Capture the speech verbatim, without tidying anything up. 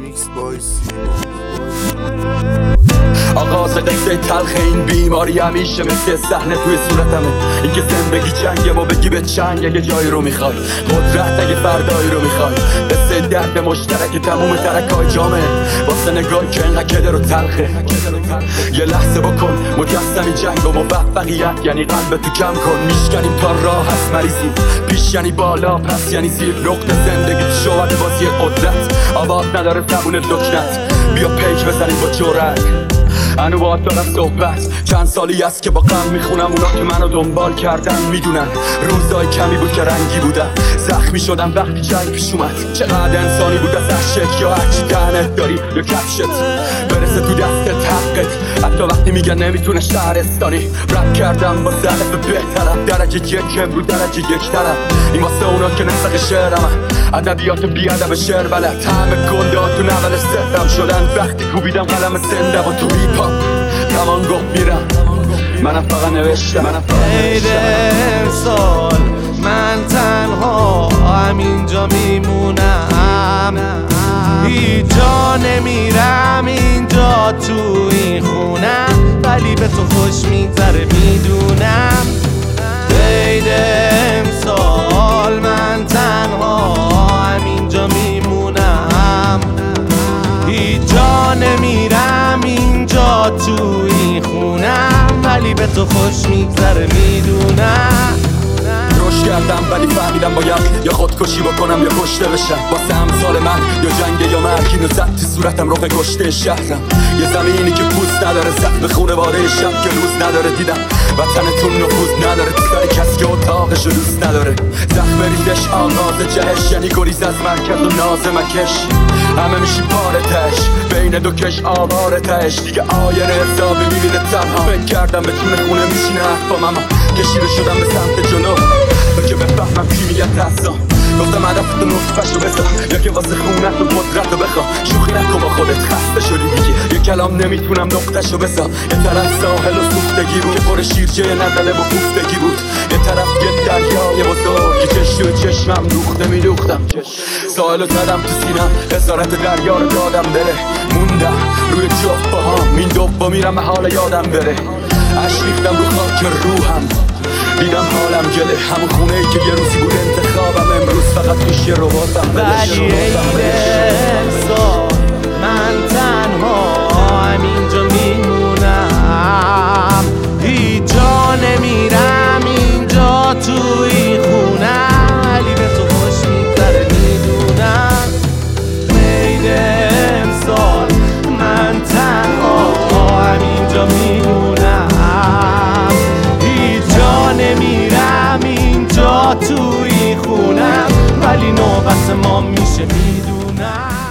میکس بای سیما. آغاز قصه تلخ این بیماری همیشه مثل صحنه توی صورتمه. اینکه زندگی جنگه و بگی به چنگ اگه جایی رو میخوای، قدرت اگه فردایی رو میخوای. قصه درد مشترک تموم ترکای جامعه واسه نگاهی که اینقدر کدر و تلخه. یه لحظه بکن مجسمی جنگ و موفقیت یعنی قلب تو کم کن. میشکنیم تا راه هست مریضی، پیش یعنی بالا پس یعنی زیر. نقطه زندگی تو شواده بازی قدرت، آواز نداره زبون دکنت. بیا پیک بزنیم با جرأت. انو باید دارم صحبت. چند سالی است که با غم میخونم اونا که منو دنبال کردن میدونن روزای کمی بود که رنگی بودم، زخمی شدم وقتی جنگ پیش اومد. چقدر انسانی بود از عشق یا هرچی دهنت داری یا کفشت برسه تو دستت حقت. حتی وقتی میگن نمیتونه شهرستانی رپ کردم با ظرف بهترم. درجه یکم رو درجه یک ترم. این واسه اونا که نسق شعرم ادبیات بیادب شعر بلد. همه گنده تو نول سفرم شدن وقتی کوبیدم قلم زنده و تو هیپ هاپ تمام گفت میرم. منم فقط نوشتم عید امسال من تنها همینجا میمونم، هیچ جا نمیرم اینجا تو این خونم، ولی به تو خوش میگذره میدونم. عید امسال من تنها همینجا میمونم، هیچ جا نمیرم اینجا تو این خونم، ولی به تو خوش میگذره میدونم. روش کردم ولی فهمیدم باید یا خودکشی بکنم یا کشته بشم. واسه امثال من یا جنگ یا مرگ. اینو زد تو صورتم رخ کشته شهرم. یه زمینی که پوست نداره، زخم خونواده شب که روز نداره. دیدم وطنتون نفوذ نداره تو سر کسی که اتاقشو دوست نداره. زخم ریزش آغاز جهش یعنی گریز از مرکز و ناز مکش. همه میشی پاره تش بین دو کش آواره تش. دیگه آینه حسابی میبینه تنها. فکر کردم بتونه خونه میشینه حرفام اما کشیده شدم به سمت جلو تا که بفهمم کی میگه تحصا. گفتم هدفتو نطفشو بسا یا که واسه خونت و قدرت رو بخوا. شوخی نکن با خودت خسته شدی دیگه. یه کلام نمیتونم نقطشو بسا. یه طرف ساحل و سوختگی بود که پر شیرجه ندله و کوفتگی بود. یه طرف یه دریای بزرگ که چشم و چشمم دوخته میدوختم. ساحلو زدم تو سینم، اسارت دریا رو دادم بره. موندم روی جفت با هم این دوبا میرم حال یادم بره. عشق ریختم رو خاک روحم، دیدم حالم گله. همون خونه ای که یه روزی بود انتخابم، امروز فقط توش یه روباتم. ولی عید امسال من تنها همینجا میمونم، هیچ جا نمیرم اینجا تو این خونم، ولی به تو خوش میگذره میدونم. عید امسال من تنها همینجا میمونم، هیچ جا نمیرم اینجا تو این خونم، ولی نوبت ما میشه میدونم.